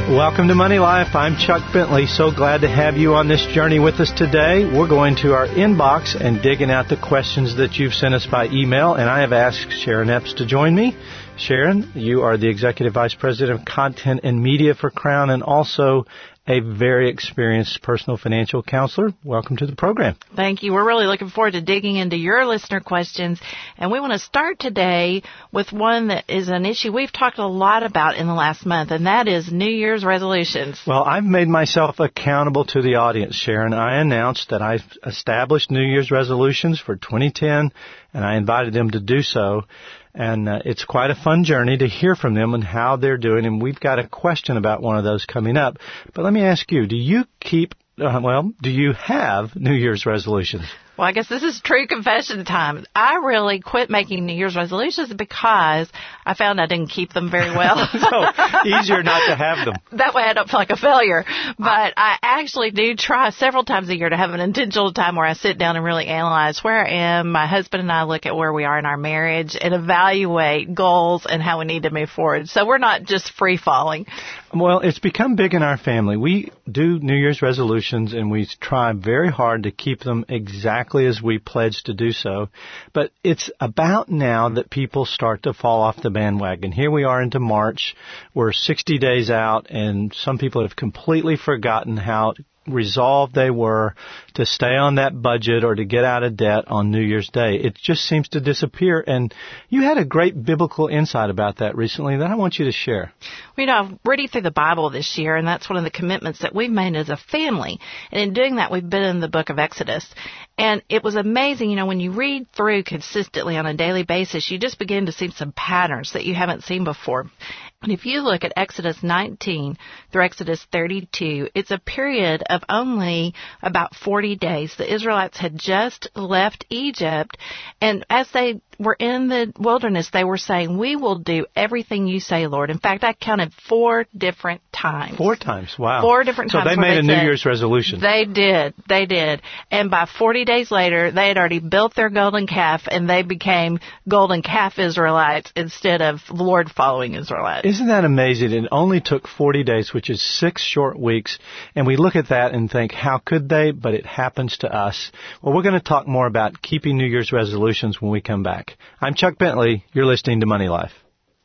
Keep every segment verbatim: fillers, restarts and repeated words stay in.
Welcome to Money Life. I'm Chuck Bentley. So glad to have you on this journey with us today. We're going to our inbox and digging out the questions that you've sent us by email, and I have asked Sharon Epps to join me. Sharon, you are the Executive Vice President of Content and Media for Crown and also a very experienced personal financial counselor. Welcome to the program. Thank you. We're really looking forward to digging into your listener questions. And we want to start today with one that is an issue we've talked a lot about in the last month, and that is New Year's resolutions. Well, I've made myself accountable to the audience, Sharon. I announced that I've established New Year's resolutions for twenty ten, and I invited them to do so. And uh, it's quite a fun journey to hear from them and how they're doing. And we've got a question about one of those coming up. But let me ask you, do you keep, uh, well, do you have New Year's resolutions? Well, I guess this is true confession time. I really quit making New Year's resolutions because I found I didn't keep them very well. So easier not to have them. That way I don't feel like a failure. But I actually do try several times a year to have an intentional time where I sit down and really analyze where I am. My husband and I look at where we are in our marriage and evaluate goals and how we need to move forward. So we're not just free falling. Well, it's become big in our family. We do New Year's resolutions and we try very hard to keep them exactly as we pledge to do so. But it's about now that people start to fall off the bandwagon. Here we are into March. We're sixty days out, and some people have completely forgotten how resolved they were to stay on that budget or to get out of debt on New Year's Day. It just seems to disappear. And you had a great biblical insight about that recently that I want you to share. Well, you know, I'm reading through the Bible this year, and that's one of the commitments that we've made as a family. And in doing that, we've been in the book of Exodus. And it was amazing, you know, when you read through consistently on a daily basis, you just begin to see some patterns that you haven't seen before. And if you look at Exodus nineteen through Exodus thirty-two, it's a period of only about forty days. The Israelites had just left Egypt, and as they were in the wilderness, they were saying, "We will do everything you say, Lord." In fact, I counted four different times. Four times, wow. Four different so times. So they made they a New said, Year's resolution. They did. They did. And by forty days later, they had already built their golden calf, and they became golden calf Israelites instead of Lord following Israelites. Isn't that amazing? It only took forty days, which is six short weeks, and we look at that and think, how could they? But it happens to us. Well, we're going to talk more about keeping New Year's resolutions when we come back. I'm Chuck Bentley. You're listening to Money Life.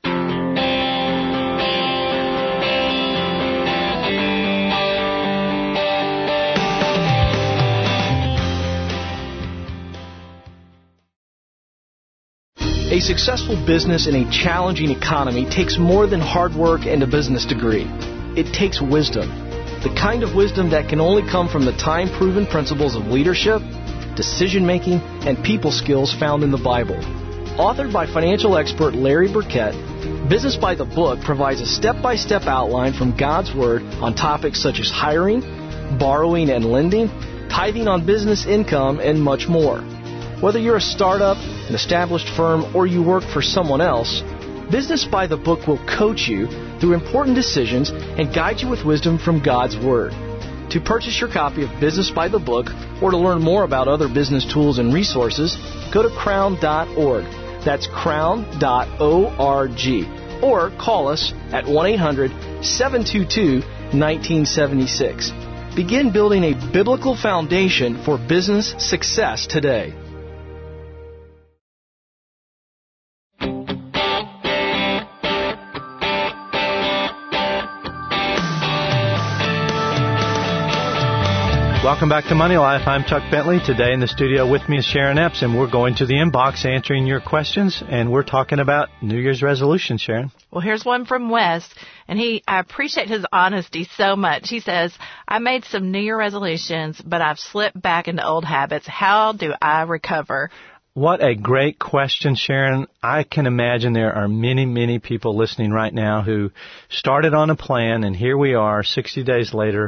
A successful business in a challenging economy takes more than hard work and a business degree. It takes wisdom, the kind of wisdom that can only come from the time-proven principles of leadership, decision-making, and people skills found in the Bible. Authored by financial expert Larry Burkett, Business by the Book provides a step-by-step outline from God's Word on topics such as hiring, borrowing and lending, tithing on business income, and much more. Whether you're a startup, an established firm, or you work for someone else, Business by the Book will coach you through important decisions and guide you with wisdom from God's Word. To purchase your copy of Business by the Book or to learn more about other business tools and resources, go to crown dot org. That's crown dot org. Or call us at one eight hundred seven two two one nine seven six. Begin building a biblical foundation for business success today. Welcome back to Money Life. I'm Chuck Bentley. Today in the studio with me is Sharon Epps, and we're going to the inbox answering your questions, and we're talking about New Year's resolutions, Sharon. Well, here's one from Wes, and he I appreciate his honesty so much. He says, I made some New Year resolutions, but I've slipped back into old habits. How do I recover? What a great question, Sharon. I can imagine there are many, many people listening right now who started on a plan, and here we are sixty days later,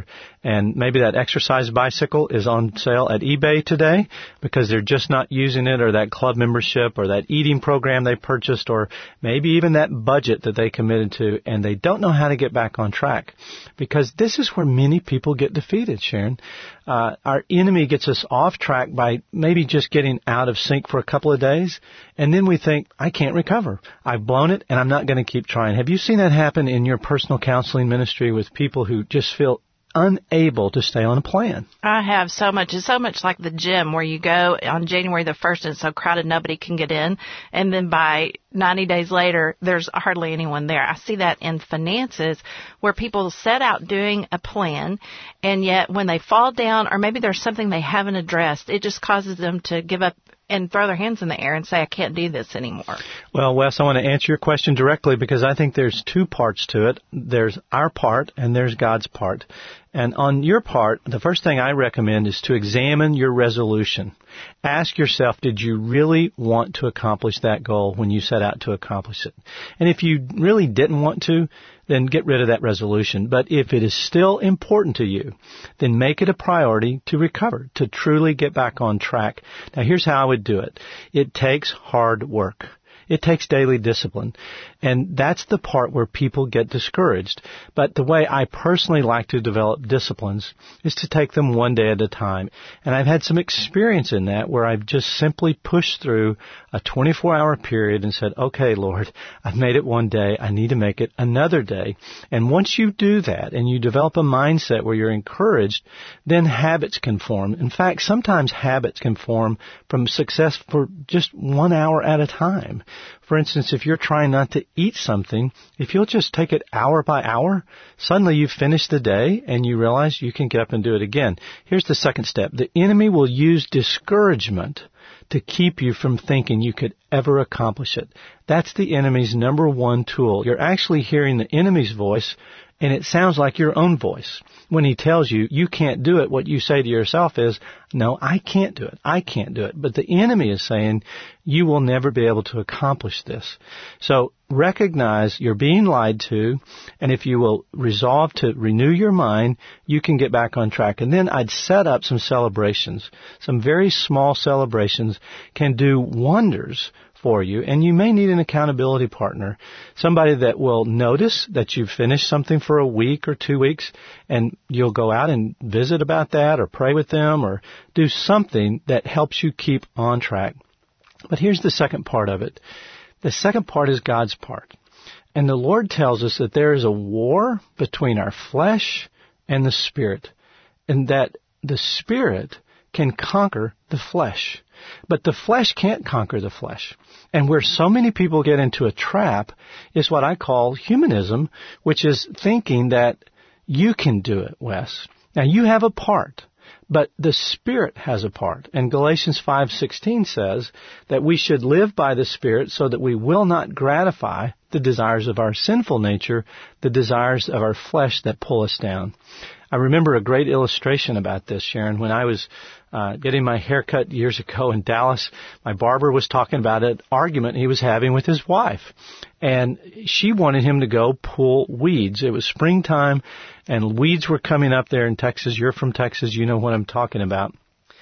And maybe that exercise bicycle is on sale at eBay today because they're just not using it, or that club membership, or that eating program they purchased, or maybe even that budget that they committed to, and they don't know how to get back on track. Because this is where many people get defeated, Sharon. Uh, our enemy gets us off track by maybe just getting out of sync for a couple of days, and then we think, I can't recover. I've blown it, and I'm not going to keep trying. Have you seen that happen in your personal counseling ministry with people who just feel unable to stay on a plan? I have so much. It's so much like the gym where you go on January the first and it's so crowded nobody can get in. And then by ninety days later, there's hardly anyone there. I see that in finances where people set out doing a plan, and yet when they fall down, or maybe there's something they haven't addressed, it just causes them to give up and throw their hands in the air and say, I can't do this anymore. Well, Wes, I want to answer your question directly because I think there's two parts to it. There's our part and there's God's part. And on your part, the first thing I recommend is to examine your resolution. Ask yourself, did you really want to accomplish that goal when you set out to accomplish it? And if you really didn't want to, then get rid of that resolution. But if it is still important to you, then make it a priority to recover, to truly get back on track. Now, here's how I would do it. It takes hard work. It takes daily discipline. And that's the part where people get discouraged. But the way I personally like to develop disciplines is to take them one day at a time. And I've had some experience in that where I've just simply pushed through a twenty-four hour period and said, okay, Lord, I've made it one day. I need to make it another day. And once you do that and you develop a mindset where you're encouraged, then habits can form. In fact, sometimes habits can form from success for just one hour at a time. For instance, if you're trying not to eat something, if you'll just take it hour by hour, suddenly you've finished the day and you realize you can get up and do it again. Here's the second step. The enemy will use discouragement to keep you from thinking you could ever accomplish it. That's the enemy's number one tool. You're actually hearing the enemy's voice, and it sounds like your own voice. When he tells you, you can't do it, what you say to yourself is, no, I can't do it. I can't do it. But the enemy is saying, you will never be able to accomplish this. So recognize you're being lied to, and if you will resolve to renew your mind, you can get back on track. And then I'd set up some celebrations. Some very small celebrations can do wonders for you, and you may need an accountability partner, somebody that will notice that you've finished something for a week or two weeks, and you'll go out and visit about that or pray with them or do something that helps you keep on track. But here's the second part of it. The second part is God's part. And the Lord tells us that there is a war between our flesh and the Spirit, and that the Spirit can conquer the flesh. But the flesh can't conquer the flesh. And where so many people get into a trap is what I call humanism, which is thinking that you can do it, Wes. Now, you have a part, but the Spirit has a part. And Galatians five sixteen says that we should live by the Spirit so that we will not gratify the desires of our sinful nature, the desires of our flesh that pull us down. I remember a great illustration about this, Sharon. When I was uh, getting my hair cut years ago in Dallas, my barber was talking about an argument he was having with his wife. And she wanted him to go pull weeds. It was springtime, and weeds were coming up there in Texas. You're from Texas. You know what I'm talking about.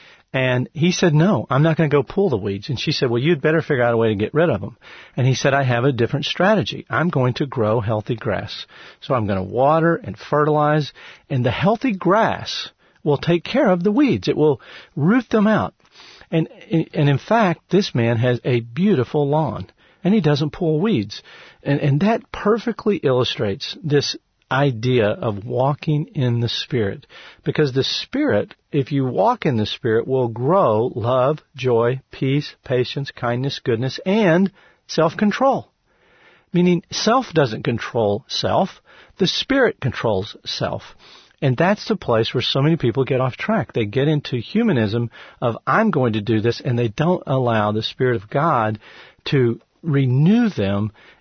And he said, no, I'm not going to go pull the weeds. And she said, well, you'd better figure out a way to get rid of them. And he said, I have a different strategy. I'm going to grow healthy grass. So I'm going to water and fertilize, and the healthy grass will take care of the weeds. It will root them out. And, and in fact, this man has a beautiful lawn, and he doesn't pull weeds. And, and that perfectly illustrates this idea of walking in the Spirit. Because the Spirit, if you walk in the Spirit, will grow love, joy, peace, patience, kindness, goodness, and self-control. Meaning self doesn't control self. The Spirit controls self. And that's the place where so many people get off track. They get into humanism of, I'm going to do this, and they don't allow the Spirit of God to renew them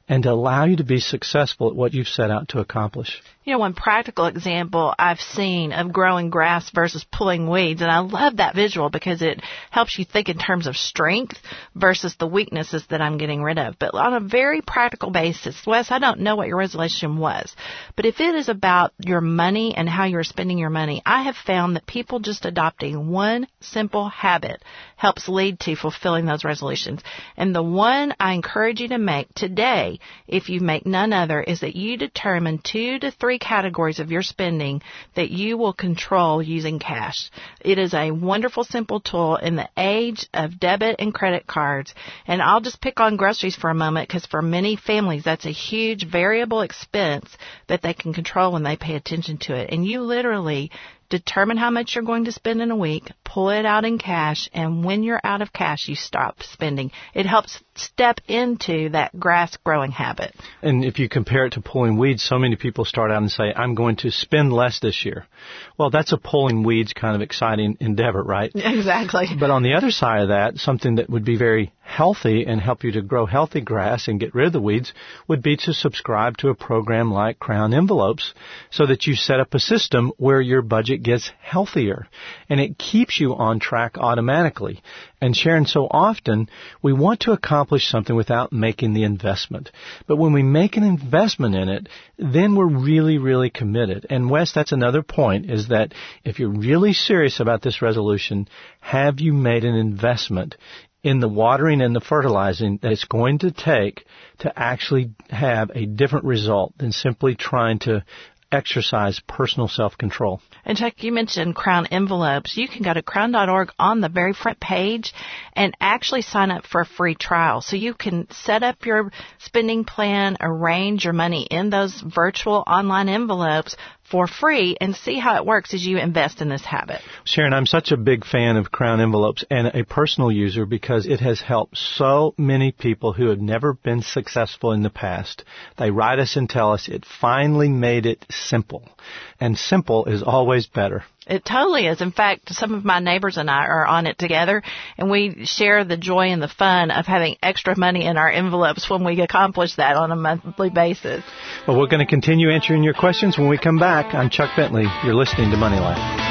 and to allow you to be successful at what you've set out to accomplish. You know, one practical example I've seen of growing grass versus pulling weeds, and I love that visual because it helps you think in terms of strength versus the weaknesses that I'm getting rid of. But on a very practical basis, Wes, I don't know what your resolution was, but if it is about your money and how you're spending your money, I have found that people just adopting one simple habit helps lead to fulfilling those resolutions. And the one I encourage you to make today, if you make none other, is that you determine two to three categories of your spending that you will control using cash. It is a wonderful, simple tool in the age of debit and credit cards. And I'll just pick on groceries for a moment because for many families, that's a huge variable expense that they can control when they pay attention to it. And you literally determine how much you're going to spend in a week, pull it out in cash, and when you're out of cash, you stop spending. It helps step into that grass growing habit. And if you compare it to pulling weeds, so many people start out and say, I'm going to spend less this year. Well, that's a pulling weeds kind of exciting endeavor, right? Exactly. But on the other side of that, something that would be very healthy and help you to grow healthy grass and get rid of the weeds would be to subscribe to a program like Crown Envelopes so that you set up a system where your budget gets healthier and it keeps you on track automatically. And Sharon, so often we want to accomplish something without making the investment. But when we make an investment in it, then we're really, really committed. And Wes, that's another point, is that if you're really serious about this resolution, have you made an investment in the watering and the fertilizing that it's going to take to actually have a different result than simply trying to exercise personal self-control. And Chuck, you mentioned Crown Envelopes. You can go to crown dot org on the very front page and actually sign up for a free trial. So you can set up your spending plan, arrange your money in those virtual online envelopes for free and see how it works as you invest in this habit. Sharon, I'm such a big fan of Crown Envelopes and a personal user because it has helped so many people who have never been successful in the past. They write us and tell us it finally made it simple. And simple is always better. It totally is. In fact, some of my neighbors and I are on it together, and we share the joy and the fun of having extra money in our envelopes when we accomplish that on a monthly basis. Well, we're going to continue answering your questions when we come back. I'm Chuck Bentley. You're listening to Money Life.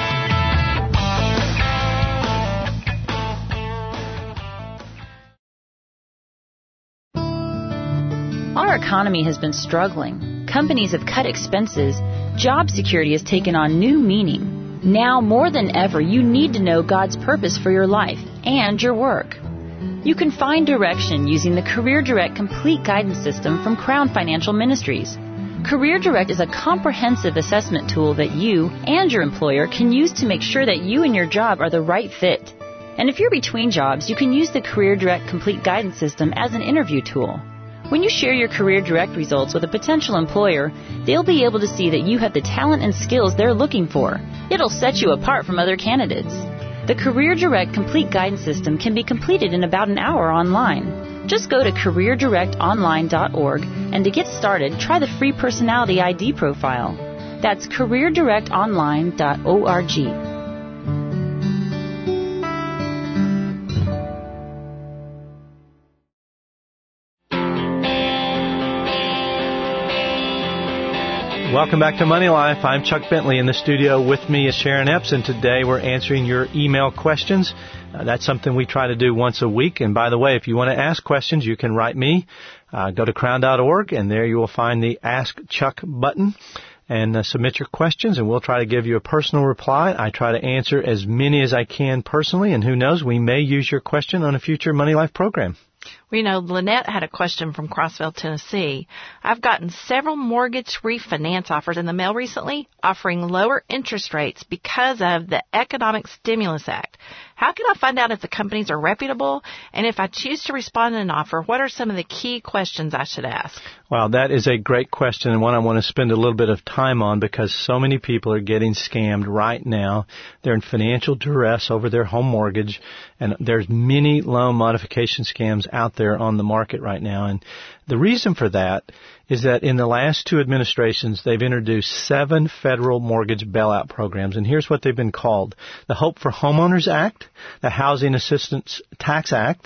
Our economy has been struggling. Companies have cut expenses. Job security has taken on new meaning. Now more than ever, you need to know God's purpose for your life and your work. You can find direction using the Career Direct Complete Guidance System from Crown Financial Ministries. Career Direct is a comprehensive assessment tool that you and your employer can use to make sure that you and your job are the right fit. And if you're between jobs, you can use the Career Direct Complete Guidance System as an interview tool. When you share your Career Direct results with a potential employer, they'll be able to see that you have the talent and skills they're looking for. It'll set you apart from other candidates. The Career Direct Complete Guidance System can be completed in about an hour online. Just go to career direct online dot org, and to get started, try the free personality I D profile. That's career direct online dot org. Welcome back to Money Life. I'm Chuck Bentley. In the studio with me is Sharon Epps, and today we're answering your email questions. Uh, that's something we try to do once a week. And by the way, if you want to ask questions, you can write me. Uh, go to crown dot org, and there you will find the Ask Chuck button. And uh, submit your questions, and we'll try to give you a personal reply. I try to answer as many as I can personally, and who knows, we may use your question on a future Money Life program. Well, you know, Lynette had a question from Crossville, Tennessee. I've gotten several mortgage refinance offers in the mail recently offering lower interest rates because of the Economic Stimulus Act. How can I find out if the companies are reputable? And if I choose to respond to an offer, what are some of the key questions I should ask? Well, that is a great question, and one I want to spend a little bit of time on because so many people are getting scammed right now. They're in financial duress over their home mortgage, and there's many loan modification scams out there on the market right now. And the reason for that is that in the last two administrations, they've introduced seven federal mortgage bailout programs. And here's what they've been called: the Hope for Homeowners Act, the Housing Assistance Tax Act,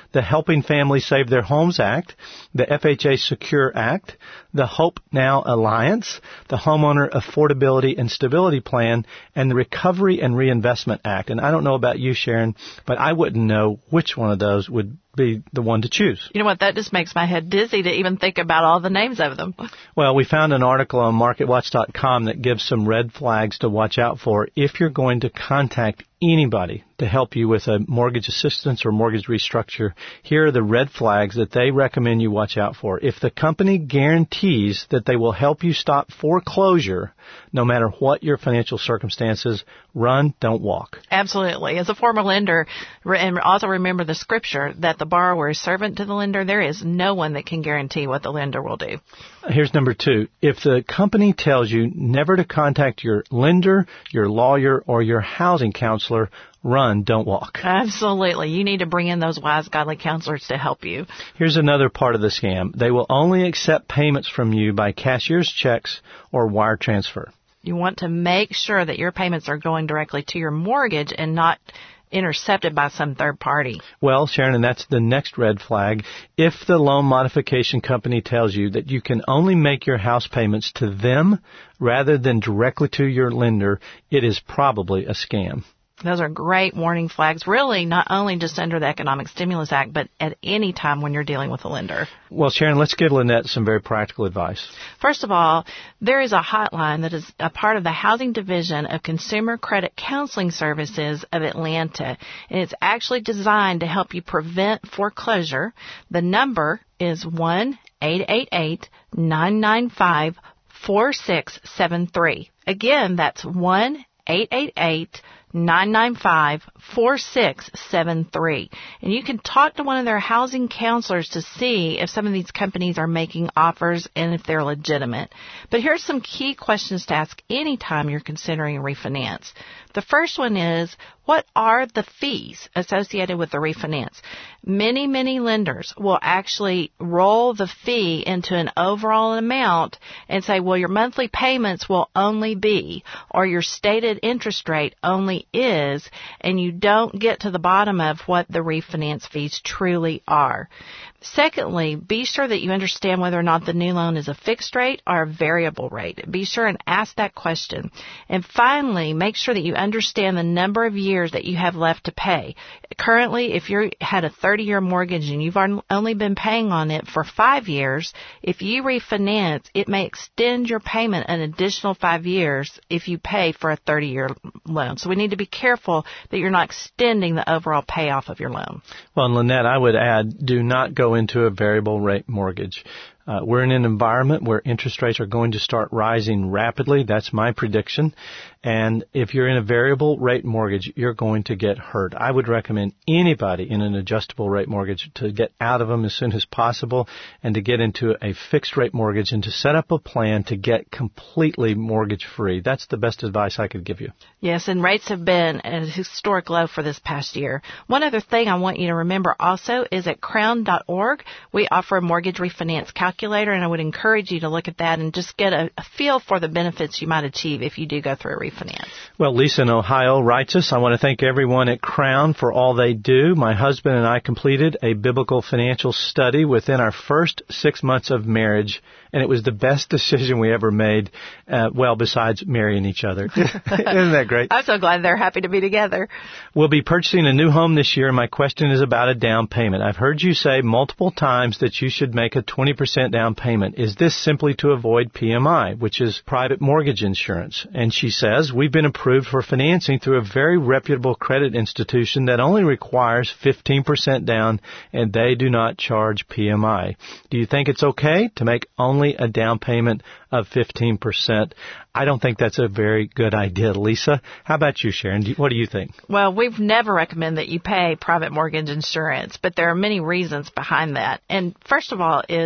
the Helping Families Save Their Homes Act, the F H A Secure Act, the Hope Now Alliance, the Homeowner Affordability and Stability Plan, and the Recovery and Reinvestment Act. And I don't know about you, Sharon, but I wouldn't know which one of those would be the one to choose. You know what? That just makes my head dizzy to even think about all the names of them. Well, we found an article on market watch dot com that gives some red flags to watch out for if you're going to contact anybody to help you with a mortgage assistance or mortgage restructure. Here are the red flags that they recommend you watch out for. If the company guarantees that they will help you stop foreclosure, no matter what your financial circumstances, run, don't walk. Absolutely. As a former lender, and also remember the scripture that the borrower is servant to the lender, there is no one that can guarantee what the lender will do. Here's number two. If the company tells you never to contact your lender, your lawyer, or your housing counselor, run, don't walk. Absolutely. You need to bring in those wise, godly counselors to help you. Here's another part of the scam. They will only accept payments from you by cashier's checks or wire transfer. You want to make sure that your payments are going directly to your mortgage and not intercepted by some third party. Well, Sharon, and that's the next red flag. If the loan modification company tells you that you can only make your house payments to them rather than directly to your lender, it is probably a scam. Those are great warning flags, really, not only just under the Economic Stimulus Act, but at any time when you're dealing with a lender. Well, Sharon, let's give Lynette some very practical advice. First of all, there is a hotline that is a part of the Housing Division of Consumer Credit Counseling Services of Atlanta, and it's actually designed to help you prevent foreclosure. The number is one eight eight eight, nine nine five, four six seven three. Again, that's one eight eight eight, nine nine five, four six seven three. And you can talk to one of their housing counselors to see if some of these companies are making offers and if they're legitimate. But here's some key questions to ask anytime you're considering a refinance. The first one is, what are the fees associated with the refinance? Many, many lenders will actually roll the fee into an overall amount and say, well, your monthly payments will only be, or your stated interest rate only is, and you don't get to the bottom of what the refinance fees truly are. Secondly, be sure that you understand whether or not the new loan is a fixed rate or a variable rate. Be sure and ask that question. And finally, make sure that you understand the number of years that you have left to pay. Currently, if you had a thirty-year mortgage and you've only been paying on it for five years, if you refinance, it may extend your payment an additional five years if you pay for a thirty-year loan. So we need to be careful that you're not extending the overall payoff of your loan. Well, and Lynette, I would add, do not go into a variable rate mortgage. Uh, we're in an environment where interest rates are going to start rising rapidly. That's my prediction. And if you're in a variable rate mortgage, you're going to get hurt. I would recommend anybody in an adjustable rate mortgage to get out of them as soon as possible and to get into a fixed rate mortgage and to set up a plan to get completely mortgage free. That's the best advice I could give you. Yes, and rates have been at a historic low for this past year. One other thing I want you to remember also is at crown dot org, we offer a mortgage refinance calculator, and I would encourage you to look at that and just get a, a feel for the benefits you might achieve if you do go through a refinance. Well, Lisa in Ohio writes us, I want to thank everyone at Crown for all they do. My husband and I completed a biblical financial study within our first six months of marriage, and it was the best decision we ever made, uh, well, besides marrying each other. Isn't that great? I'm so glad they're happy to be together. We'll be purchasing a new home this year, and my question is about a down payment. I've heard you say multiple times that you should make a twenty percent down payment. Is this simply to avoid P M I, which is private mortgage insurance? And she says, we've been approved for financing through a very reputable credit institution that only requires fifteen percent down, and they do not charge P M I. Do you think it's okay to make only a down payment of fifteen percent? I don't think that's a very good idea, Lisa. How about you, Sharon? What do you think? Well, we've never recommended that you pay private mortgage insurance, but there are many reasons behind that. And first of all is we want to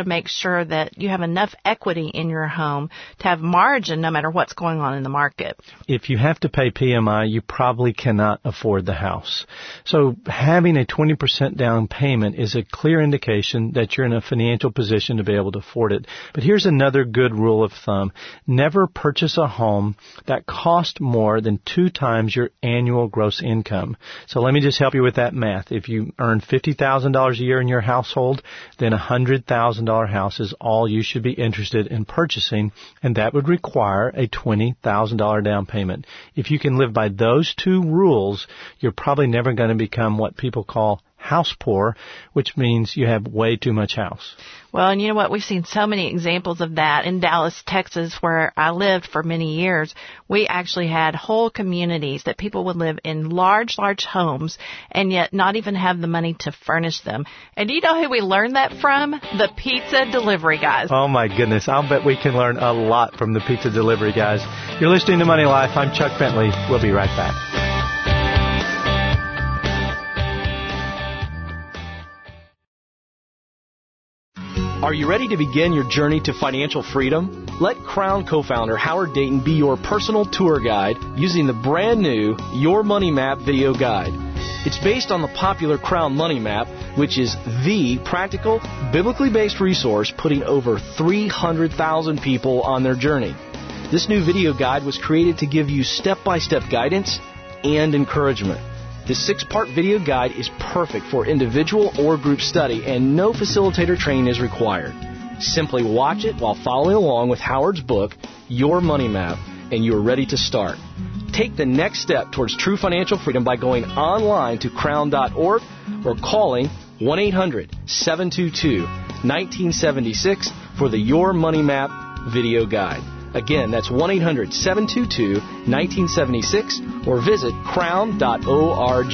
make sure that you have enough equity in your home to have margin no matter what's going on in the market. If you have to pay P M I, you probably cannot afford the house. So having a twenty percent down payment is a clear indication that you're in a financial position to be able to afford it. But here's another good rule of thumb. Never purchase a home that costs more than two times your annual gross income. So let me just help you with that math. If you earn fifty thousand dollars a year in your household, then a one hundred thousand dollars house is all you should be interested in purchasing, and that would require a twenty thousand dollars down payment. If you can live by those two rules, you're probably never going to become what people call house poor, which means you have way too much house. Well, and you know what? We've seen so many examples of that in Dallas, Texas, where I lived for many years. We actually had whole communities that people would live in large, large homes and yet not even have the money to furnish them. And do you know who we learned that from? The pizza delivery guys. Oh, my goodness. I'll bet we can learn a lot from the pizza delivery guys. You're listening to Money Life. I'm Chuck Bentley. We'll be right back. Are you ready to begin your journey to financial freedom? Let Crown co-founder Howard Dayton be your personal tour guide using the brand new Your Money Map video guide. It's based on the popular Crown Money Map, which is the practical, biblically based resource putting over three hundred thousand people on their journey. This new video guide was created to give you step-by-step guidance and encouragement. This six-part video guide is perfect for individual or group study, and no facilitator training is required. Simply watch it while following along with Howard's book, Your Money Map, and you're ready to start. Take the next step towards true financial freedom by going online to crown dot org or calling one eight hundred seven two two one nine seven six for the Your Money Map video guide. Again, that's one eight hundred seven two two one nine seven six or visit crown dot org.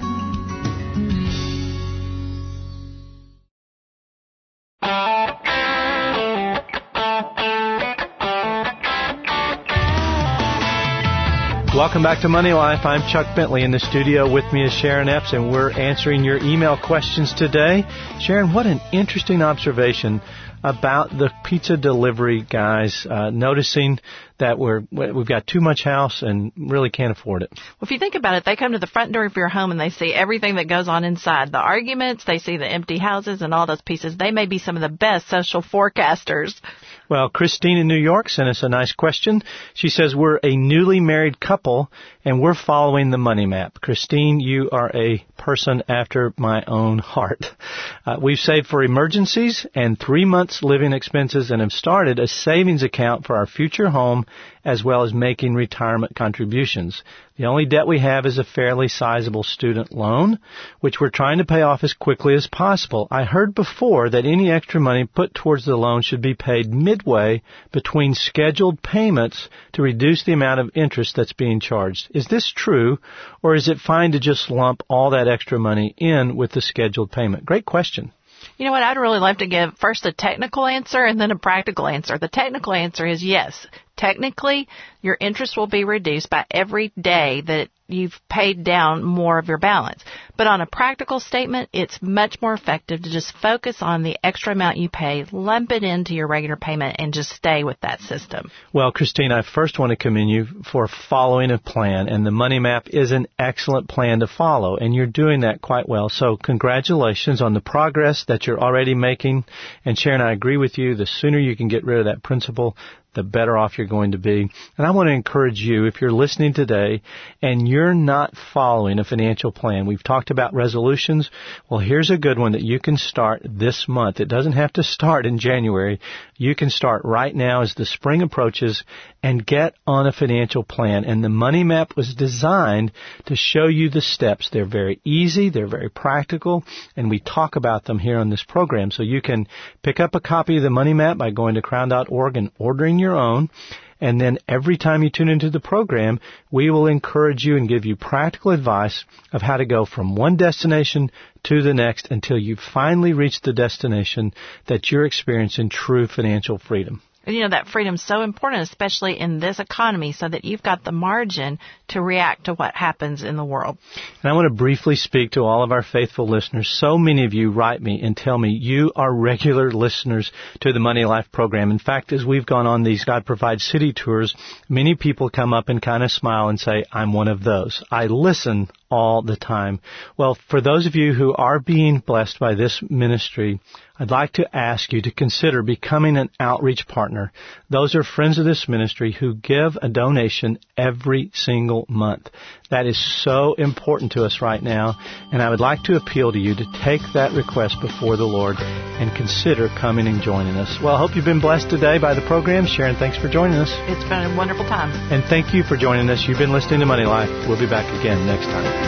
Welcome back to Money Life. I'm Chuck Bentley. In the studio with me is Sharon Epps, and we're answering your email questions today. Sharon, what an interesting observation about the pizza delivery guys, uh, noticing that we're, we've got too much house and really can't afford it. Well, if you think about it, they come to the front door of your home and they see everything that goes on inside. The arguments, they see the empty houses and all those pieces. They may be some of the best social forecasters. Well, Christine in New York sent us a nice question. She says, we're a newly married couple and we're following the money map. Christine, you are a person after my own heart. Uh, we've saved for emergencies and three months living expenses and have started a savings account for our future home as well as making retirement contributions. The only debt we have is a fairly sizable student loan, which we're trying to pay off as quickly as possible. I heard before that any extra money put towards the loan should be paid midway between scheduled payments to reduce the amount of interest that's being charged. Is this true, or is it fine to just lump all that extra money in with the scheduled payment? Great question. You know what? I'd really love to give first a technical answer and then a practical answer. The technical answer is yes. Technically, your interest will be reduced by every day that you've paid down more of your balance. But on a practical statement, it's much more effective to just focus on the extra amount you pay, lump it into your regular payment, and just stay with that system. Well, Christine, I first want to commend you for following a plan, and the Money Map is an excellent plan to follow, and you're doing that quite well. So congratulations on the progress that you're already making. And Sharon, I agree with you. The sooner you can get rid of that principal, the better off you're going to be. And I want to encourage you, if you're listening today and you're not following a financial plan, we've talked about resolutions. Well, here's a good one that you can start this month. It doesn't have to start in January. You can start right now as the spring approaches and get on a financial plan. And the Money Map was designed to show you the steps. They're very easy. They're very practical. And we talk about them here on this program. So you can pick up a copy of the Money Map by going to crown dot org and ordering your own. And then every time you tune into the program, we will encourage you and give you practical advice of how to go from one destination to the next until you finally reach the destination that you're experiencing true financial freedom. And, you know, that freedom's so important, especially in this economy, so that you've got the margin to react to what happens in the world. And I want to briefly speak to all of our faithful listeners. So many of you write me and tell me you are regular listeners to the Money Life program. In fact, as we've gone on these God Provides City tours, many people come up and kind of smile and say, I'm one of those. I listen all the time. Well, for those of you who are being blessed by this ministry, I'd like to ask you to consider becoming an outreach partner. Those are friends of this ministry who give a donation every single month. That is so important to us right now, and I would like to appeal to you to take that request before the Lord and consider coming and joining us. Well, I hope you've been blessed today by the program. Sharon, thanks for joining us. It's been a wonderful time. And thank you for joining us. You've been listening to Money Life. We'll be back again next time.